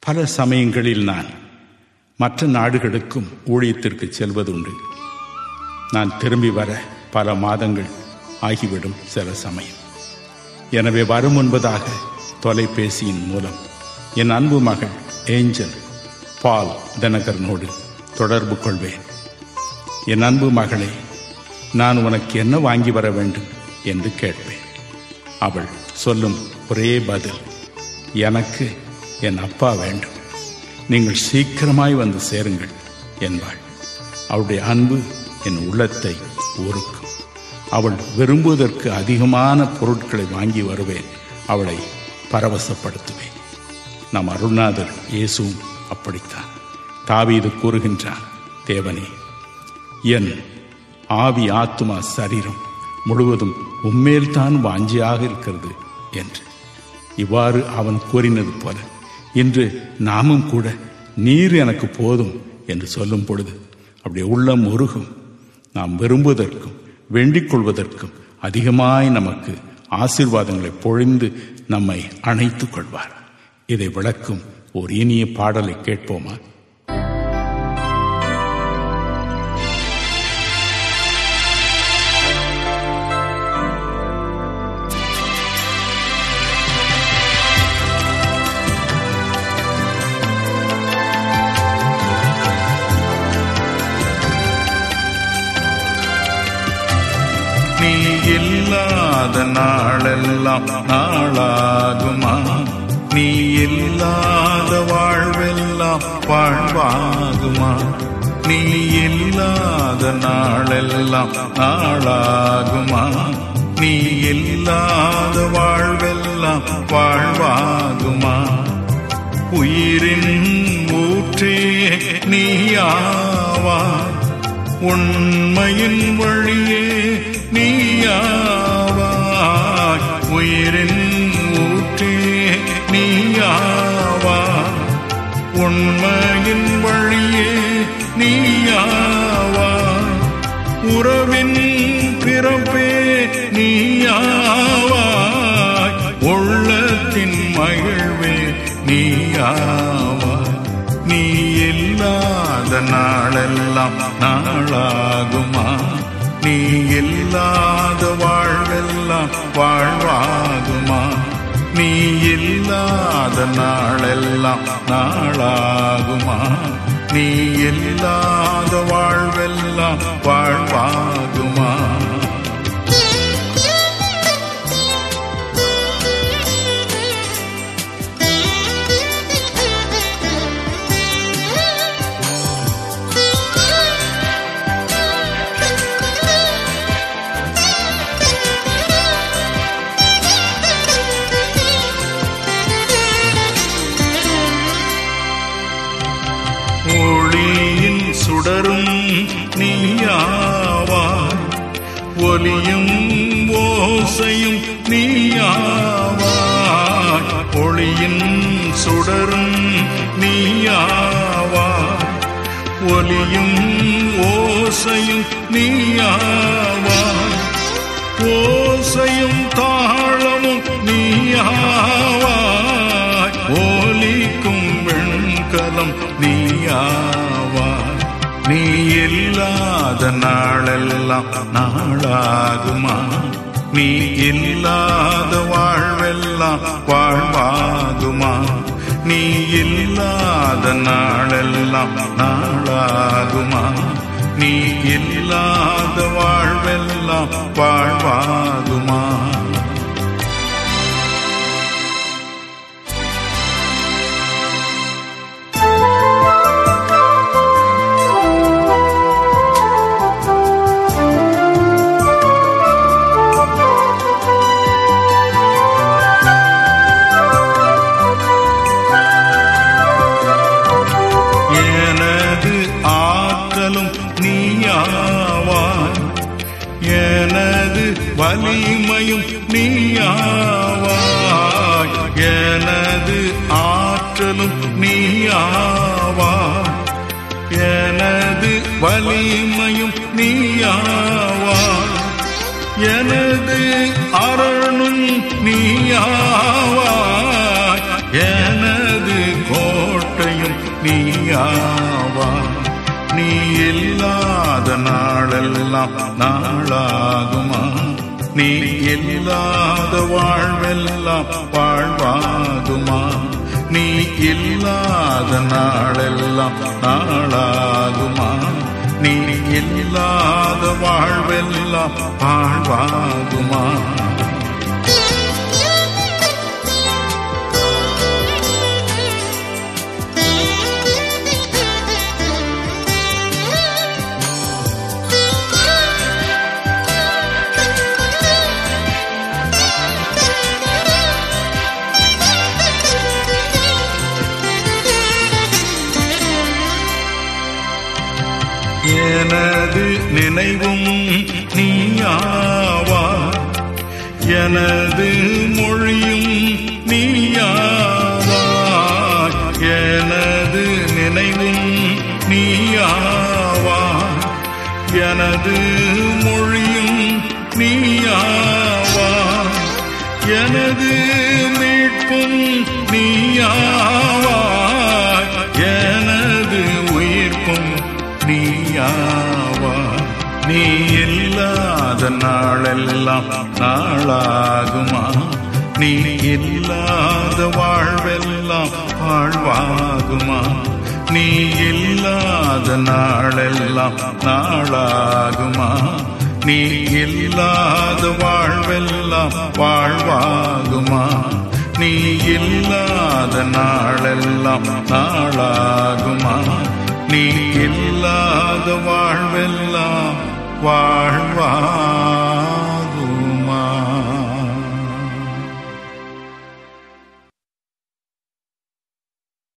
பல சமயங்களில் நான் மற்ற நாடுகளுக்கும் ஊழியத்திற்கு செல்வதுண்டு. நான் திரும்பி வர பல மாதங்கள் ஆகிவிடும் சில சமயம். எனவே வரும் முன்பதாக தொலைபேசியின் மூலம் என் அன்பு மகள் ஏஞ்சல் பால் தினகரனோடு தொடர்பு கொள்வேன். என் அன்பு மகளே, நான் உனக்கு என்ன வாங்கி வர வேண்டும் என்று கேட்பேன். அவள் சொல்லும் ஒரே பதில், எனக்கு என் அப்பா வேண்டும், நீங்கள் சீக்கிரமாய் வந்து சேருங்கள் என்பாள். அவளுடைய அன்பு என் உள்ளத்தை உருக்கும். அவள் விரும்புவதற்கு அதிகமான பொருட்களை வாங்கி வருவேன். அவளை பரவசப்படுத்துவேன். நம் அருள்நாதர் இயேசுவும் அப்படித்தான். தாவீது கூறுகின்றான், தேவனே, என் ஆவி ஆத்துமா சரீரம் முழுவதும் உம்மேல்தான் வாஞ்சியாக இருக்கிறது என்று. இவ்வாறு அவன் கூறினது போல இன்று நாமும் கூட நீர் எனக்கு போதும் என்று சொல்லும் பொழுது அப்படியே உள்ளம் உருகும். நாம் விரும்புவதற்கும் வேண்டிக் கொள்வதற்கும் அதிகமாய் நமக்கு ஆசீர்வாதங்களை பொழிந்து நம்மை அணைத்துக் கொள்வார். இதை விளக்கும் ஒரு இனிய பாடலை கேட்போமா? நீ இல்லாத நாளெல்லாம் நாளாகுமா? நீ இல்லாத வாழ்வெல்லாம் வாழ்வாகுமா? நீ இல்லாத நாளெல்லாம் நாளாகுமா? நீ இல்லாத வாழ்வெல்லாம் வாழ்வாகுமா? உயிரின் ஊற்றே நீயாவா, உண்மையின் வழியே நீயாவாய். உயிரின் ஊற்றே நீயாவா, உண்மையின் வழியே நீயாவா. உறவின் பிறப்பே நீயாவாய், உள்ளத்தின் மகிழ்வே நீயாவாய். நீ இல்லாத நாளெல்லாம் நாளாகுமா? நீ இல்லாத வாழ்வெல்லாம் வாழ்வாகுமா? நீ இல்லாத நாளெல்லாம் நாளாகுமா? நீ இல்லாத வாழ்வெல்லாம் வாழ்வாகுமா? ஒளியின் சுடரும் நீயாவாய், ஒலியும் ஓசையும் நீயாவாய். ஒளியின் சுடரும் நீயாவாய், ஒலியும் ஓசையும் நீயாவாய். ஓசையும் தாளமும் நீயாவாய், ஒலிக்கும் வெண்கலம் நீயாவாய். நீ இல்லாத நாளெல்லாம் நாளாகுமா? நீ இல்லாத வாழ்வெல்லாம் வாழ்வாகுமா? நீ இல்லாத நாளெல்லாம் நாளாகுமா? நீ இல்லாத வாழ்வெல்லாம் வாழ்வாகுமா? நீயாவாய், எனது வலிமையும் நீயாவாய், எனது ஆற்றலும் நீயாவாய், எனது வலிமையும் நீயாவாய், எனது அரணும் நீயாவாய், எனது கோட்டை நீயாவா. நீ இல்லாத நாளெல்லாம் நாளாகுமா? நீ இல்லாத வாழ்வெல்லாம் வாழ்வாகுமா? நீ இல்லாத நாளெல்லாம் நாளாகுமா? நீ இல்லாத வாழ்வெல்லாம் வாழ்வாகுமா? எனது நினைவும் நீயாவா, எனது மொழியும் நீயாவா. எனது நினைவும் நீயாவா, எனது மொழியும் நீயாவா. எனது மீட்பும் நீயாவா, எனது உயிர்ப்பும் நீயாவா. நீ இல்லாத நாளெல்லாம் நாளாகுமா? நீ இல்லாத வாழ்வெல்லாம் வாழ்வாகுமா? நீ இல்லாத நாளெல்லாம் நாளாகுமா? நீ இல்லாத வாழ்வெல்லாம் வாழ்வாகுமா? நீ இல்லாத நாளெல்லாம் நாளாகுமா? நீ இல்லாத வாழ்வெல்லாம் வாழ்வா.